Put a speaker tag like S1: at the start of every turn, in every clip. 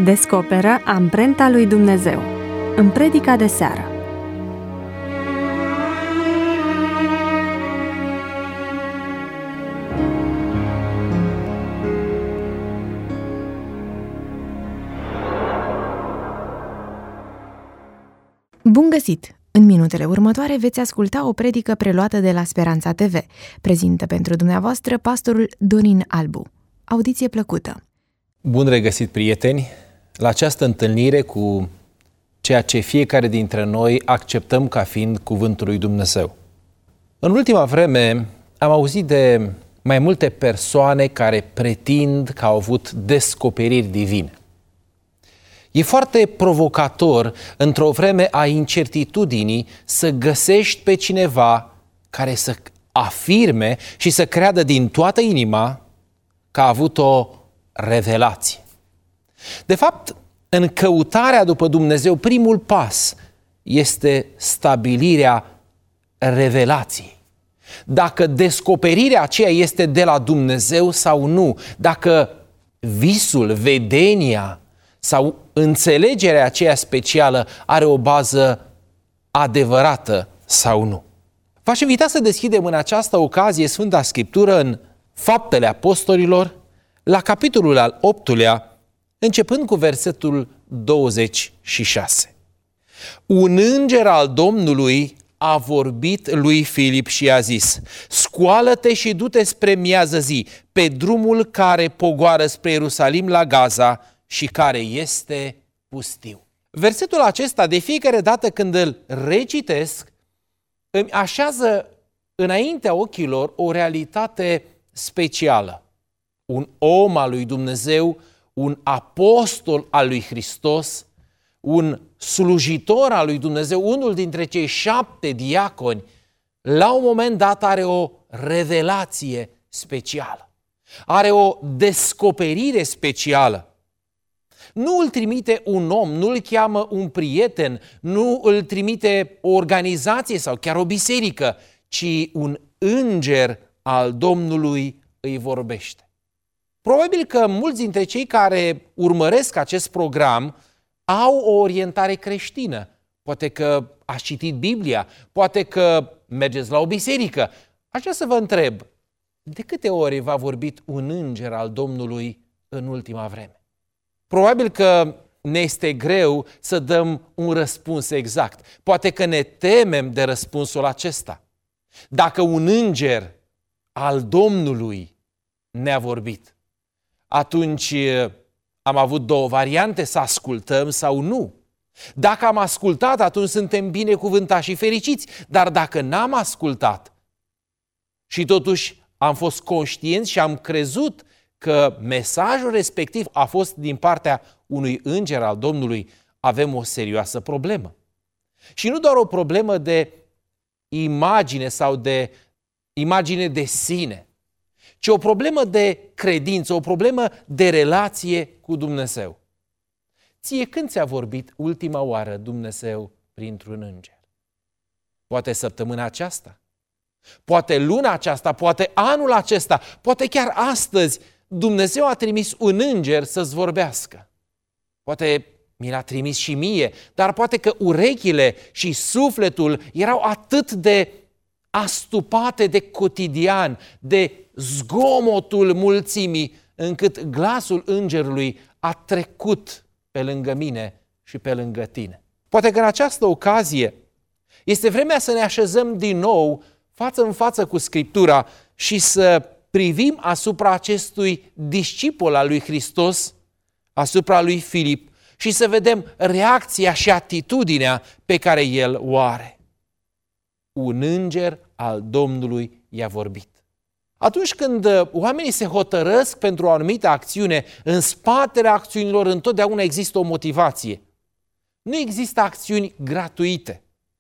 S1: Descoperă amprenta lui Dumnezeu în predica de seară.
S2: Bun găsit! În minutele următoare veți asculta o predică preluată de la Speranța TV. Prezintă pentru dumneavoastră pastorul Dorin Albu. Audiție plăcută!
S3: Bun regăsit, prieteni, la această întâlnire cu ceea ce fiecare dintre noi acceptăm ca fiind cuvântul lui Dumnezeu. În ultima vreme am auzit de mai multe persoane care pretind că au avut descoperiri divine. E foarte provocator, într-o vreme a incertitudinii, să găsești pe cineva care să afirme și să creadă din toată inima că a avut o revelație. De fapt, în căutarea după Dumnezeu, primul pas este stabilirea revelației. Dacă descoperirea aceea este de la Dumnezeu sau nu, dacă visul, vedenia sau înțelegerea aceea specială are o bază adevărată sau nu. V-aș invita să deschidem în această ocazie Sfânta Scriptură în Faptele Apostolilor, la capitolul al 8-lea, începând cu versetul 26. Un înger al Domnului a vorbit lui Filip și a zis: scoală-te și du-te spre miază zi, pe drumul care pogoară spre Ierusalim la Gaza și care este pustiu. Versetul acesta, de fiecare dată când îl recitesc, îmi așează înaintea ochilor o realitate specială. Un om al lui Dumnezeu, un apostol al lui Hristos, un slujitor al lui Dumnezeu, unul dintre cei 7 diaconi, la un moment dat are o revelație specială. Are o descoperire specială. Nu îl trimite un om, nu îl cheamă un prieten, nu îl trimite o organizație sau chiar o biserică, ci un înger al Domnului îi vorbește. Probabil că mulți dintre cei care urmăresc acest program au o orientare creștină. Poate că ați citit Biblia, poate că mergeți la o biserică. Aș vrea să vă întreb, de câte ori v-a vorbit un înger al Domnului în ultima vreme? Probabil că ne este greu să dăm un răspuns exact. Poate că ne temem de răspunsul acesta. Dacă un înger al Domnului ne-a vorbit, atunci am avut două variante, să ascultăm sau nu. Dacă am ascultat, atunci suntem binecuvântați și fericiți. Dar dacă n-am ascultat și totuși am fost conștienți și am crezut că mesajul respectiv a fost din partea unui înger al Domnului, avem o serioasă problemă. Și nu doar o problemă de imagine sau de imagine de sine, ci o problemă de credință, o problemă de relație cu Dumnezeu. Ție când ți-a vorbit ultima oară Dumnezeu printr-un înger? Poate săptămâna aceasta, poate luna aceasta, poate anul acesta, poate chiar astăzi Dumnezeu a trimis un înger să-ți vorbească. Poate mi l-a trimis și mie, dar poate că urechile și sufletul erau atât de astupate de cotidian, de zgomotul mulțimii, încât glasul îngerului a trecut pe lângă mine și pe lângă tine. Poate că în această ocazie este vremea să ne așezăm din nou față în față cu Scriptura și să privim asupra acestui discipol al lui Hristos, asupra lui Filip, și să vedem reacția și atitudinea pe care el o are. Un înger al Domnului i-a vorbit. Atunci când oamenii se hotărăsc pentru o anumită acțiune, în spatele acțiunilor întotdeauna există o motivație. Nu există acțiuni gratuite.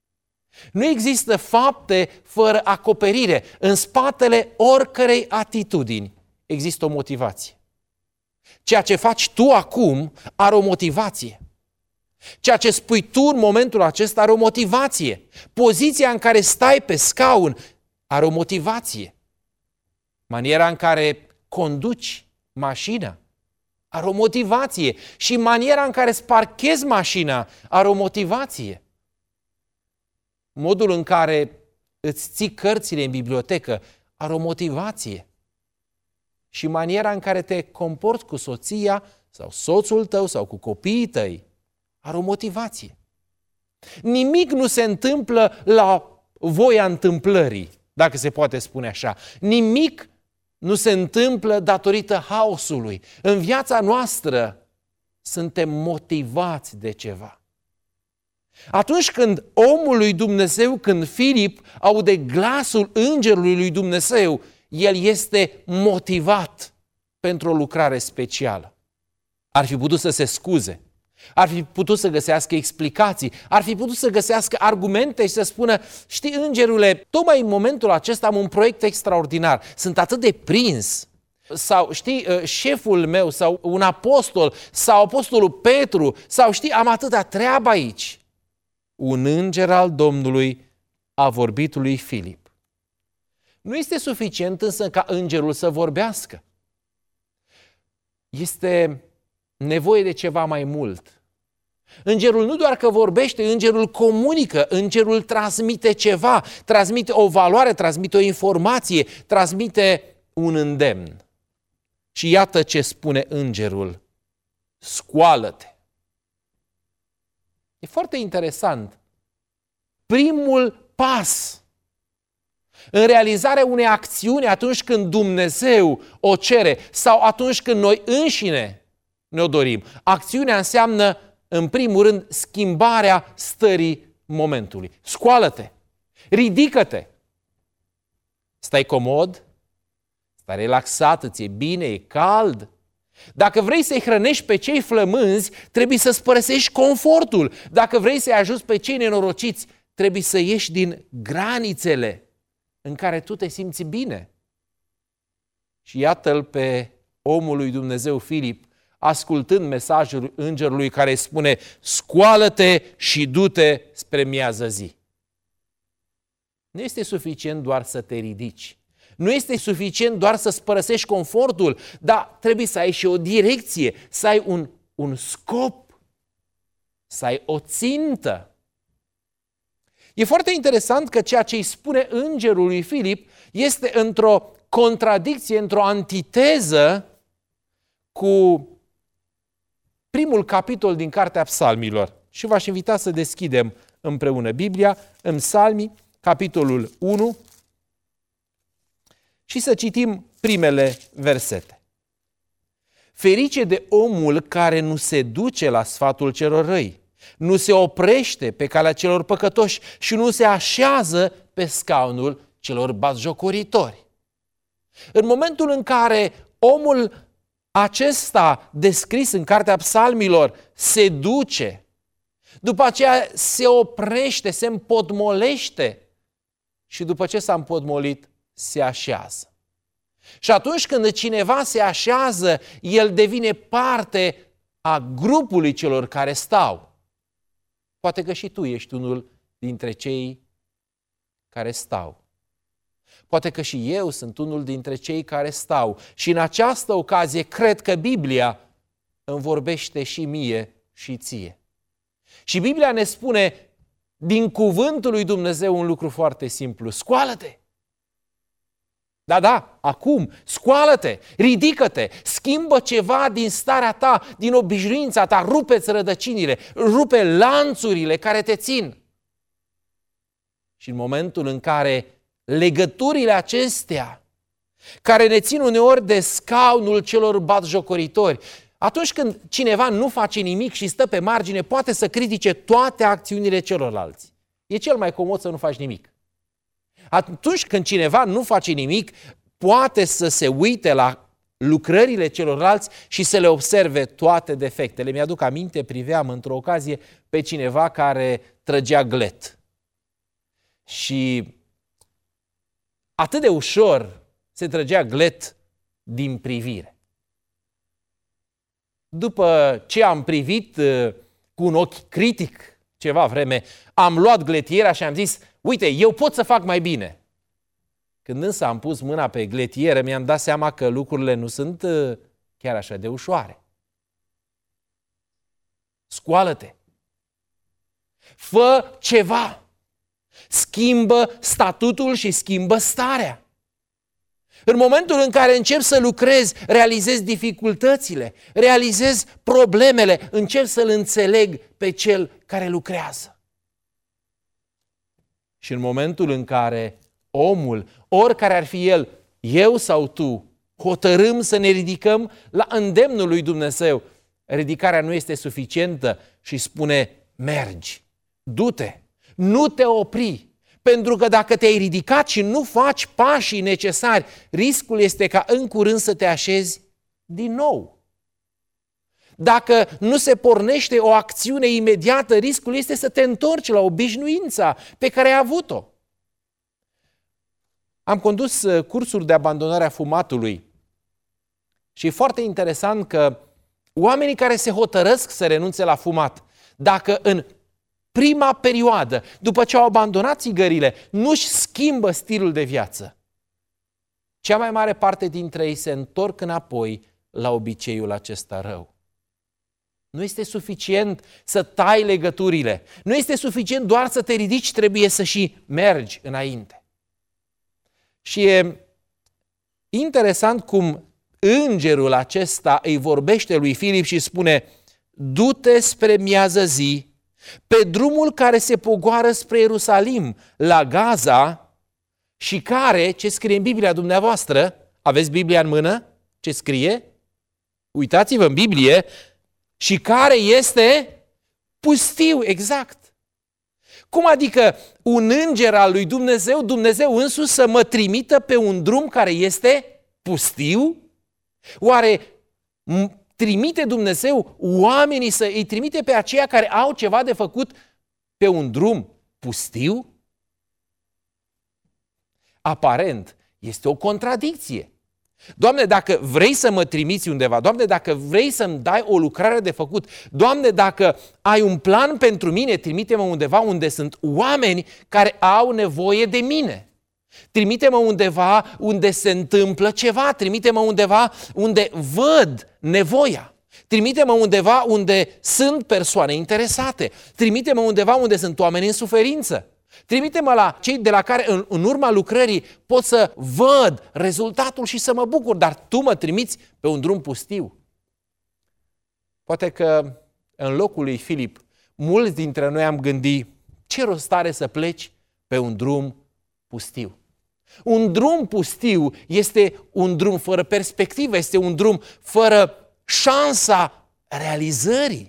S3: Nu există fapte fără acoperire. În spatele oricărei atitudini există o motivație. Ceea ce faci tu acum are o motivație. Ceea ce spui tu în momentul acesta are o motivație. Poziția în care stai pe scaun are o motivație. Maniera în care conduci mașina are o motivație. Și maniera în care îți parchezi mașina are o motivație. Modul în care îți ții cărțile în bibliotecă are o motivație. Și maniera în care te comporți cu soția sau soțul tău sau cu copiii tăi are o motivație. Nimic nu se întâmplă la voia întâmplării, dacă se poate spune așa. Nimic nu se întâmplă datorită haosului. În viața noastră suntem motivați de ceva. Atunci când omul lui Dumnezeu, când Filip aude glasul îngerului lui Dumnezeu, el este motivat pentru o lucrare specială. Ar fi putut să se scuze, ar fi putut să găsească explicații, ar fi putut să găsească argumente și să spună: știi, îngerule, tocmai în momentul acesta am un proiect extraordinar, sunt atât de prins. Sau știi, șeful meu, sau un apostol, sau apostolul Petru, sau știi, am atâta treabă aici. Un înger al Domnului a vorbit lui Filip. Nu este suficient însă ca îngerul să vorbească. Este nevoie de ceva mai mult. Îngerul nu doar că vorbește, îngerul comunică, îngerul transmite ceva, transmite o valoare, transmite o informație, transmite un îndemn. Și iată ce spune îngerul: scoală-te. E foarte interesant. Primul pas în realizarea unei acțiuni atunci când Dumnezeu o cere sau atunci când noi înșine ne-o dorim. Acțiunea înseamnă, în primul rând, schimbarea stării momentului. Scoală-te, ridică-te. Stai comod, stai relaxat, îți e bine, e cald. Dacă vrei să-i hrănești pe cei flămânzi, trebuie să-ți părăsești confortul. Dacă vrei să-i ajuți pe cei nenorociți, trebuie să ieși din granițele în care tu te simți bine. Și iată-l pe omul lui Dumnezeu Filip, ascultând mesajul îngerului care îi spune: scoală-te și du-te spre miază zi. Nu este suficient doar să te ridici. Nu este suficient doar să-ți părăsești confortul, dar trebuie să ai și o direcție, să ai un scop, să ai o țintă. E foarte interesant că ceea ce îi spune îngerul lui Filip este într-o contradicție, într-o antiteză cu primul capitol din Cartea Psalmilor. Și v-aș invita să deschidem împreună Biblia în Psalmi, capitolul 1, și să citim primele versete. Ferice de omul care nu se duce la sfatul celor răi, nu se oprește pe calea celor păcătoși și nu se așează pe scaunul celor batjocoritori. În momentul în care omul acesta descris în Cartea Psalmilor se duce, după aceea se oprește, se împotmolește și după ce s-a împotmolit, se așează. Și atunci când cineva se așează, el devine parte a grupului celor care stau. Poate că și tu ești unul dintre cei care stau. Poate că și eu sunt unul dintre cei care stau. Și în această ocazie cred că Biblia îmi vorbește și mie și ție. Și Biblia ne spune din cuvântul lui Dumnezeu un lucru foarte simplu: scoală-te! Da, acum, scoală-te, ridică-te, schimbă ceva din starea ta, din obișnuința ta, rupe-ți rădăcinile, rupe lanțurile care te țin. Și în momentul în care legăturile acestea, care ne țin uneori de scaunul celor batjocoritori, atunci când cineva nu face nimic și stă pe margine, poate să critique toate acțiunile celorlalți. E cel mai comod să nu faci nimic. Atunci când cineva nu face nimic, poate să se uite la lucrările celorlalți și să le observe toate defectele. Mi-aduc aminte, priveam într-o ocazie pe cineva care trăgea glet. Și atât de ușor se trăgea glet din privire. După ce am privit cu un ochi critic ceva vreme, am luat gletiera și am zis: uite, eu pot să fac mai bine. Când însă am pus mâna pe gletieră, mi-am dat seama că lucrurile nu sunt chiar așa de ușoare. Scoală-te! Fă ceva! Schimbă statutul și schimbă starea. În momentul în care începi să lucrezi, realizezi dificultățile, realizezi problemele, începi să-l înțeleg pe cel care lucrează. Și în momentul în care omul, oricare ar fi el, eu sau tu, hotărâm să ne ridicăm la îndemnul lui Dumnezeu, ridicarea nu este suficientă și spune, mergi, du-te, nu te opri. Pentru că dacă te-ai ridicat și nu faci pașii necesari, riscul este ca în curând să te așezi din nou. Dacă nu se pornește o acțiune imediată, riscul este să te întorci la obișnuința pe care ai avut-o. Am condus cursuri de abandonare a fumatului și e foarte interesant că oamenii care se hotărăsc să renunțe la fumat, dacă în prima perioadă, după ce au abandonat țigările, nu-și schimbă stilul de viață, cea mai mare parte dintre ei se întorc înapoi la obiceiul acesta rău. Nu este suficient să tai legăturile, nu este suficient doar să te ridici, trebuie să și mergi înainte. Și e interesant cum îngerul acesta îi vorbește lui Filip și spune, du-te spre miază zi, pe drumul care se pogoară spre Ierusalim, la Gaza, și care, ce scrie în Biblia dumneavoastră, aveți Biblia în mână? Ce scrie? Uitați-vă în Biblie, și care este pustiu, exact. Cum adică un înger al lui Dumnezeu, Dumnezeu însuși să mă trimită pe un drum care este pustiu? Oare trimite Dumnezeu oamenii să îi trimite pe aceia care au ceva de făcut pe un drum pustiu? Aparent, este o contradicție. Doamne, dacă vrei să mă trimiți undeva, Doamne, dacă vrei să-mi dai o lucrare de făcut, Doamne, dacă ai un plan pentru mine, trimite-mă undeva unde sunt oameni care au nevoie de mine. Trimite-mă undeva unde se întâmplă ceva, trimite-mă undeva unde văd nevoia. Trimite-mă undeva unde sunt persoane interesate. Trimite-mă undeva unde sunt oameni în suferință. Trimite-mă la cei de la care în urma lucrării pot să văd rezultatul și să mă bucur, dar tu mă trimiți pe un drum pustiu. Poate că în locul lui Filip, mulți dintre noi am gândit, ce rost are să pleci pe un drum pustiu? Un drum pustiu este un drum fără perspectivă, este un drum fără șansa realizării.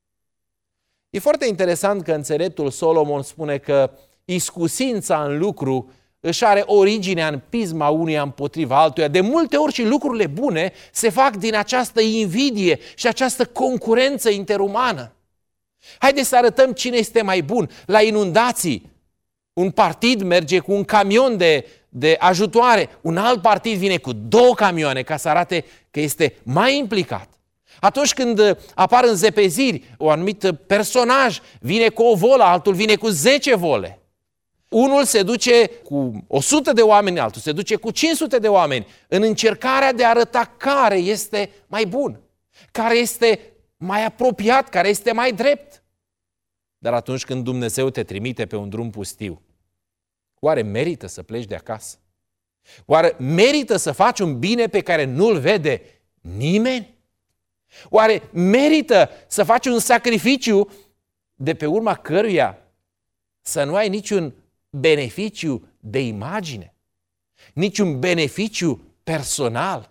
S3: E foarte interesant că înțeleptul Solomon spune că iscusința în lucru își are originea în pisma unuia împotriva altuia. De multe ori și lucrurile bune se fac din această invidie și această concurență interumană. Haideți să arătăm cine este mai bun. La inundații, un partid merge cu un camion de ajutoare, un alt partid vine cu 2 camioane ca să arate că este mai implicat. Atunci când apar înzepeziri, un anumit personaj vine cu o volă, altul vine cu 10 vole. Unul se duce cu 100 de oameni, altul se duce cu 500 de oameni în încercarea de a arăta care este mai bun, care este mai apropiat, care este mai drept. Dar atunci când Dumnezeu te trimite pe un drum pustiu, oare merită să pleci de acasă? Oare merită să faci un bine pe care nu-l vede nimeni? Oare merită să faci un sacrificiu de pe urma căruia să nu ai niciun beneficiu de imagine, niciun beneficiu personal?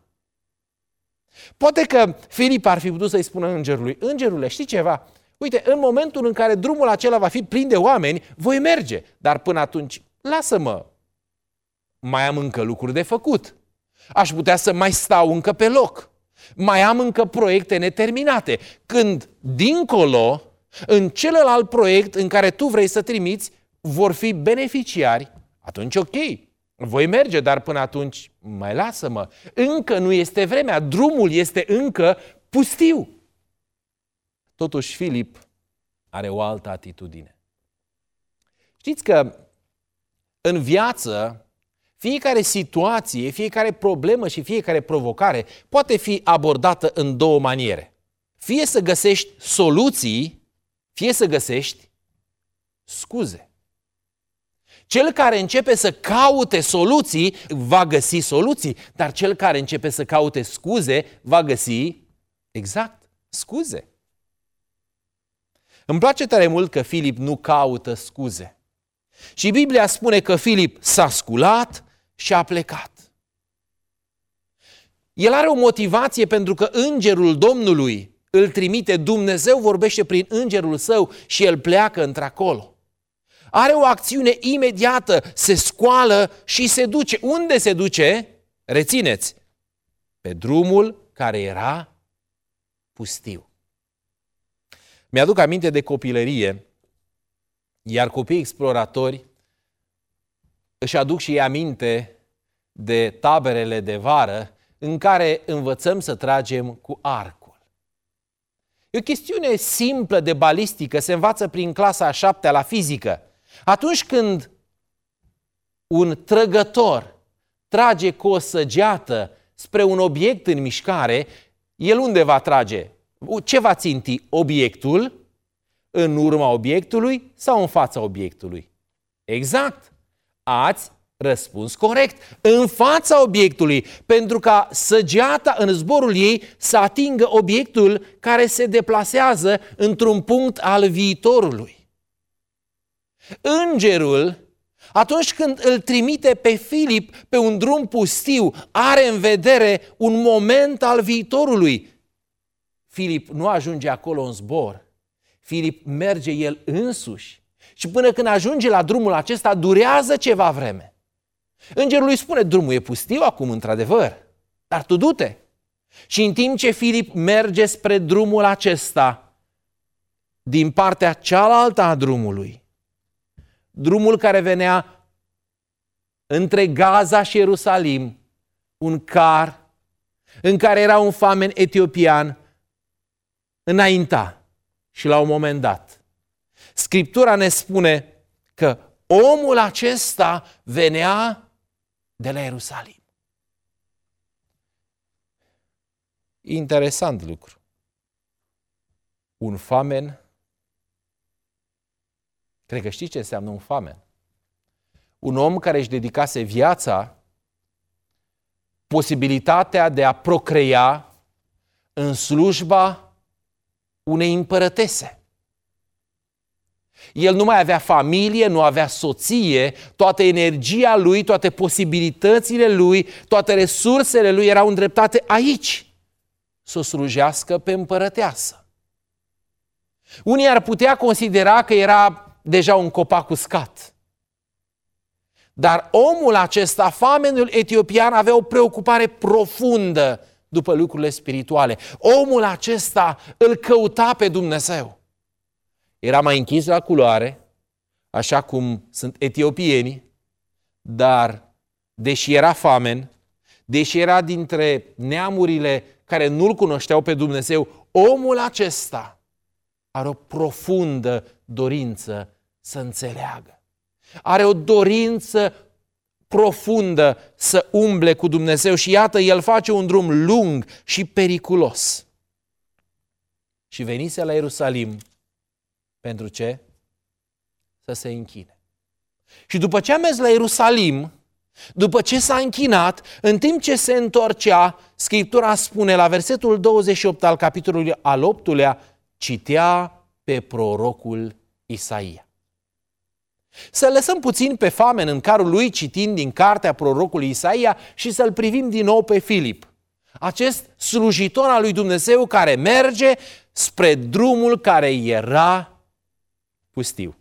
S3: Poate că Filip ar fi putut să-i spună îngerului, îngerule, știi ceva? Uite, în momentul în care drumul acela va fi plin de oameni, voi merge, dar până atunci lasă-mă, mai am încă lucruri de făcut. Aș putea să mai stau încă pe loc. Mai am încă proiecte neterminate. Când dincolo, în celălalt proiect în care tu vrei să trimiți, vor fi beneficiari, atunci ok, voi merge, dar până atunci mai lasă-mă. Încă nu este vremea, drumul este încă pustiu. Totuși Filip are o altă atitudine. Știți că în viață fiecare situație, fiecare problemă și fiecare provocare poate fi abordată în 2 maniere. Fie să găsești soluții, fie să găsești scuze. Cel care începe să caute soluții va găsi soluții, dar cel care începe să caute scuze va găsi exact scuze. Îmi place tare mult că Filip nu caută scuze. Și Biblia spune că Filip s-a sculat și a plecat. El are o motivație pentru că îngerul Domnului îl trimite, Dumnezeu vorbește prin îngerul său și el pleacă într-acolo. Are o acțiune imediată, se scoală și se duce. Unde se duce? Rețineți, pe drumul care era pustiu. Mi-aduc aminte de copilărie, iar copiii exploratori își aduc și ei aminte de taberele de vară în care învățăm să tragem cu arcul. E o chestiune simplă de balistică, se învață prin clasa a 7-a la fizică. Atunci când un trăgător trage cu o săgeată spre un obiect în mișcare, el unde va trage? Ce va ținti? Obiectul? În urma obiectului sau în fața obiectului? Exact! Ați răspuns corect. În fața obiectului, pentru ca săgeata în zborul ei să atingă obiectul care se deplasează într-un punct al viitorului. Îngerul, atunci când îl trimite pe Filip pe un drum pustiu, are în vedere un moment al viitorului. Filip nu ajunge acolo în zbor. Filip merge el însuși. Și până când ajunge la drumul acesta, durează ceva vreme. Îngerul îi spune, drumul e pustiu acum, într-adevăr, dar tu du-te. Și în timp ce Filip merge spre drumul acesta, din partea cealaltă a drumului, drumul care venea între Gaza și Ierusalim, un car în care era un famen etiopian, înainta și la un moment dat, Scriptura ne spune că omul acesta venea de la Ierusalim. Interesant lucru. Un famen, cred că știți ce înseamnă un famen. Un om care își dedicase viața, posibilitatea de a procrea în slujba unei împărătese. El nu mai avea familie, nu avea soție, toată energia lui, toate posibilitățile lui, toate resursele lui erau îndreptate aici, să o slujească pe împărăteasă. Unii ar putea considera că era deja un copac uscat. Dar omul acesta, famenul etiopian, avea o preocupare profundă după lucrurile spirituale. Omul acesta îl căuta pe Dumnezeu. Era mai închis la culoare, așa cum sunt etiopienii, dar deși era famen, deși era dintre neamurile care nu-L cunoșteau pe Dumnezeu, omul acesta are o profundă dorință să înțeleagă. Are o dorință profundă să umble cu Dumnezeu și iată, el face un drum lung și periculos. Și venise la Ierusalim pentru ce? Să se închine. Și după ce a mers la Ierusalim, după ce s-a închinat, în timp ce se întorcea, Scriptura spune la versetul 28 al capitolului al 8-lea, citea pe prorocul Isaia. Să lăsăm puțin pe famen în carul lui citind din cartea prorocului Isaia și să-l privim din nou pe Filip. Acest slujitor al lui Dumnezeu care merge spre drumul care era pustiu.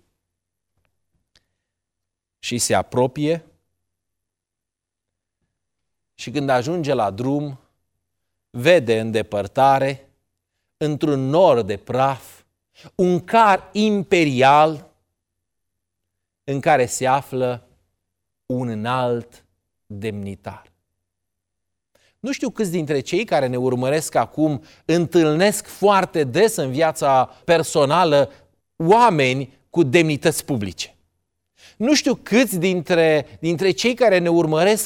S3: Și se apropie și când ajunge la drum, vede în depărtare, într-un nor de praf, un car imperial în care se află un înalt demnitar. Nu știu câți dintre cei care ne urmăresc acum întâlnesc foarte des în viața personală oameni cu demnități publice. Nu știu câți dintre cei care ne urmăresc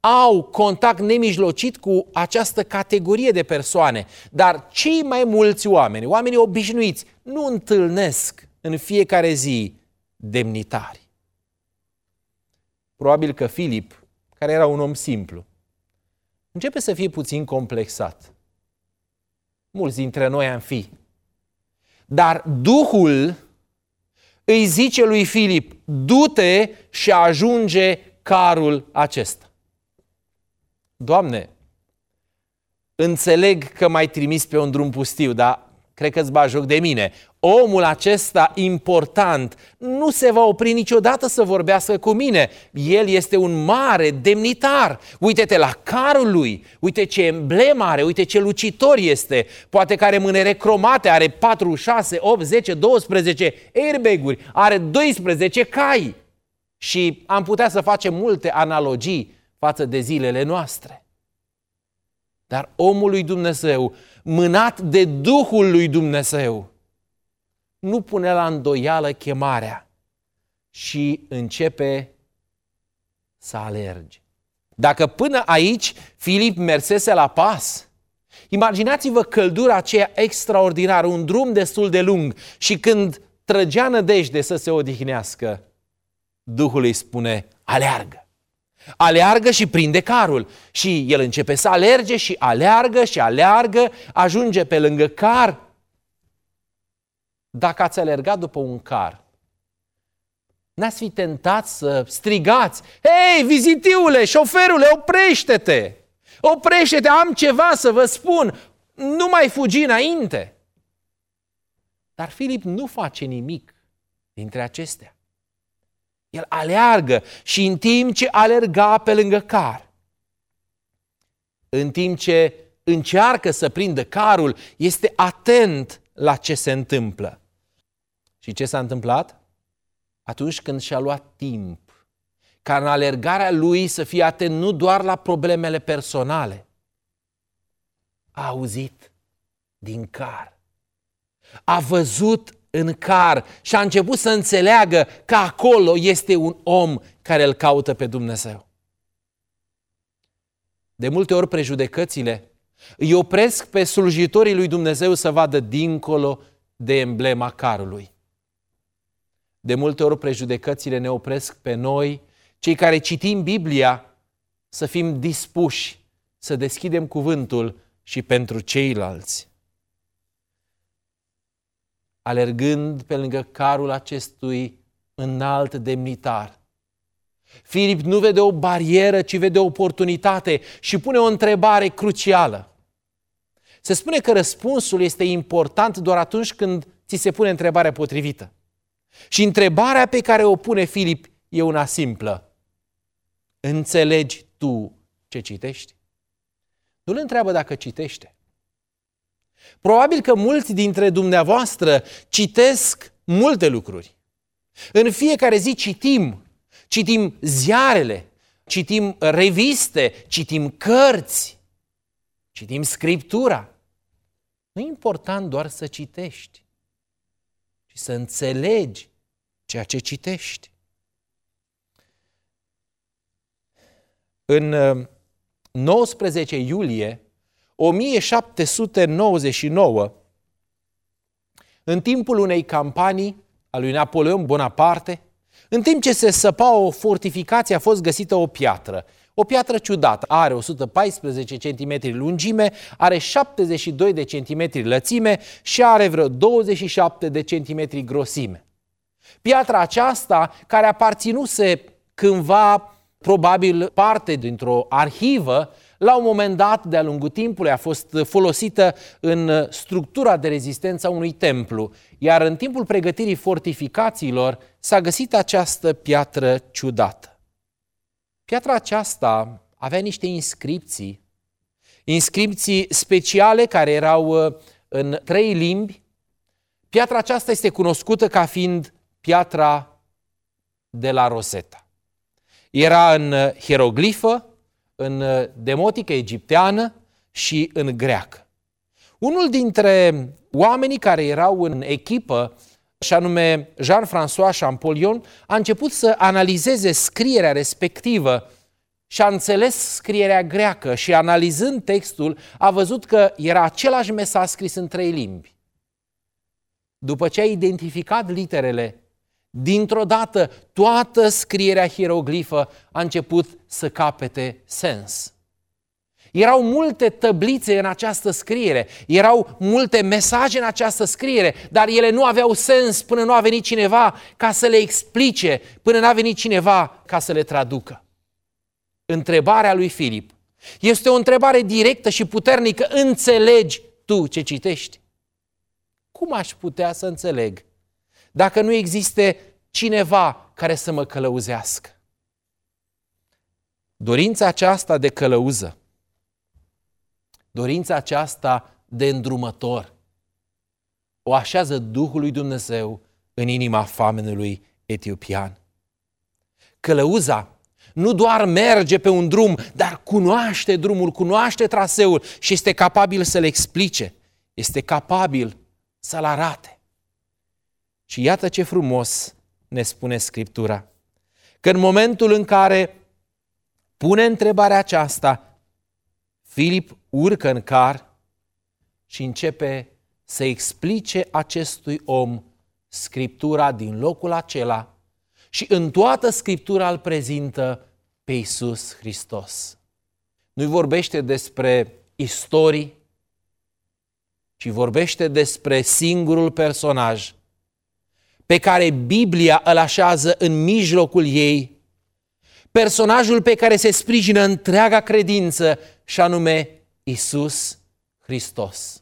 S3: au contact nemijlocit cu această categorie de persoane, dar cei mai mulți oameni, oamenii obișnuiți, nu întâlnesc în fiecare zi demnitari. Probabil că Filip, care era un om simplu, începe să fie puțin complexat. Mulți dintre noi am fi. Dar Duhul îi zice lui Filip, du-te și ajunge carul acesta. Doamne, înțeleg că m-ai trimis pe un drum pustiu, dar cred că îți bagi joc de mine. Omul acesta important nu se va opri niciodată să vorbească cu mine. El este un mare demnitar. Uite-te la carul lui, uite ce emblemă are, uite ce lucitor este. Poate că are mânere cromate, are 4, 6, 8, 10, 12 airbag-uri, are 12 cai. Și am putea să facem multe analogii față de zilele noastre. Dar omul lui Dumnezeu, mânat de Duhul lui Dumnezeu, nu pune la îndoială chemarea și începe să alerge. Dacă până aici Filip mersese la pas, imaginați-vă căldura aceea extraordinară, un drum destul de lung, și când trăgea nădejde să se odihnească, Duhul îi spune, aleargă. Aleargă și prinde carul. Și el începe să alerge și aleargă și aleargă, ajunge pe lângă car. Dacă ați alergat după un car, n-ați fi tentat să strigați, hei, vizitiule, șoferule, oprește-te! Oprește-te, am ceva să vă spun, nu mai fugi înainte. Dar Filip nu face nimic dintre acestea. El aleargă și în timp ce alerga pe lângă car, în timp ce încearcă să prindă carul, este atent la ce se întâmplă. Și ce s-a întâmplat? Atunci când și-a luat timp ca în alergarea lui să fie atent nu doar la problemele personale, a auzit din car, a văzut în car și a început să înțeleagă că acolo este un om care îl caută pe Dumnezeu. De multe ori prejudecățile îi opresc pe slujitorii lui Dumnezeu să vadă dincolo de emblema carului. De multe ori prejudecățile ne opresc pe noi, cei care citim Biblia, să fim dispuși să deschidem cuvântul și pentru ceilalți. Alergând pe lângă carul acestui înalt demnitar, Filip nu vede o barieră, ci vede o oportunitate și pune o întrebare crucială. Se spune că răspunsul este important doar atunci când ți se pune întrebarea potrivită. Și întrebarea pe care o pune Filip e una simplă. Înțelegi tu ce citești? Nu-l întreabă dacă citește. Probabil că mulți dintre dumneavoastră citesc multe lucruri. În fiecare zi citim ziarele, citim reviste, citim cărți, citim Scriptura. Nu e important doar să citești, ci să înțelegi ceea ce citești. În 19 iulie 1799, în timpul unei campanii a lui Napoleon Bonaparte, în timp ce se săpa o fortificație, a fost găsită o piatră ciudată. Are 114 cm lungime, are 72 de centimetri lățime și are vreo 27 de centimetri grosime. Piatra aceasta, care aparținuse cândva probabil parte dintr-o arhivă, la un moment dat, de-a lungul timpului, a fost folosită în structura de rezistență a unui templu, iar în timpul pregătirii fortificațiilor s-a găsit această piatră ciudată. Piatra aceasta avea niște inscripții speciale care erau în 3 limbi. Piatra aceasta este cunoscută ca fiind piatra de la Rosetta. Era în hieroglifă, în demotică egipteană și în greacă. Unul dintre oamenii care erau în echipă, și anume Jean-François Champollion, a început să analizeze scrierea respectivă și a înțeles scrierea greacă și analizând textul a văzut că era același mesaj scris în 3 limbi. După ce a identificat literele, dintr-o dată toată scrierea hieroglifă a început să capete sens. Erau multe tăblițe în această scriere, erau multe mesaje în această scriere, dar ele nu aveau sens până nu a venit cineva ca să le explice, până nu a venit cineva ca să le traducă. Întrebarea lui Filip este o întrebare directă și puternică. Înțelegi tu ce citești? Cum aș putea să înțeleg dacă nu există cineva care să mă călăuzească? Dorința aceasta de călăuză, dorința aceasta de îndrumător, o așează Duhul lui Dumnezeu în inima famenului etiopian. Călăuza nu doar merge pe un drum, dar cunoaște drumul, cunoaște traseul și este capabil să-l explice, este capabil să-l arate. Și iată ce frumos ne spune Scriptura, că în momentul în care pune întrebarea aceasta, Filip urcă în car și începe să explice acestui om Scriptura din locul acela și în toată Scriptura îl prezintă pe Iisus Hristos. Nu vorbește despre istorii, ci vorbește despre singurul personaj pe care Biblia îl așează în mijlocul ei, personajul pe care se sprijină întreaga credință, și anume Iisus Hristos.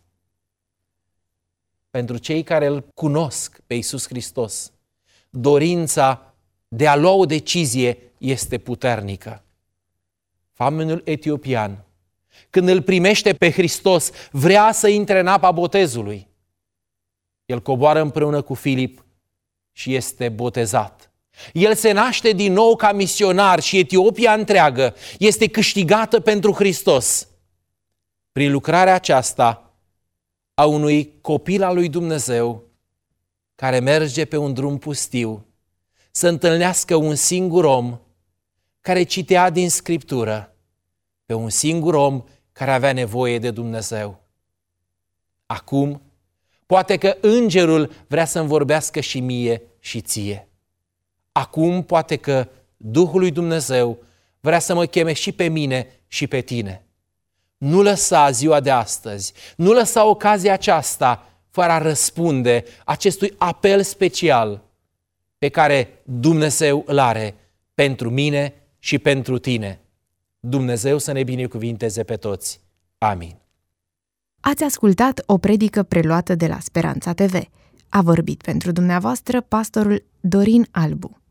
S3: Pentru cei care îl cunosc pe Iisus Hristos, dorința de a lua o decizie este puternică. Famenul etiopian, când îl primește pe Hristos, vrea să intre în apa botezului. El coboară împreună cu Filip și este botezat. El se naște din nou ca misionar și Etiopia întreagă este câștigată pentru Hristos. Prin lucrarea aceasta a unui copil al lui Dumnezeu care merge pe un drum pustiu să întâlnească un singur om care citea din Scriptură, pe un singur om care avea nevoie de Dumnezeu. Acum, poate că îngerul vrea să-mi vorbească și mie și ție. Acum, poate că Duhul lui Dumnezeu vrea să mă cheme și pe mine și pe tine. Nu lăsa ziua de astăzi, nu lăsa ocazia aceasta fără a răspunde acestui apel special pe care Dumnezeu îl are pentru mine și pentru tine. Dumnezeu să ne binecuvinteze pe toți. Amin.
S2: Ați ascultat o predică preluată de la Speranța TV. A vorbit pentru dumneavoastră pastorul Dorin Albu.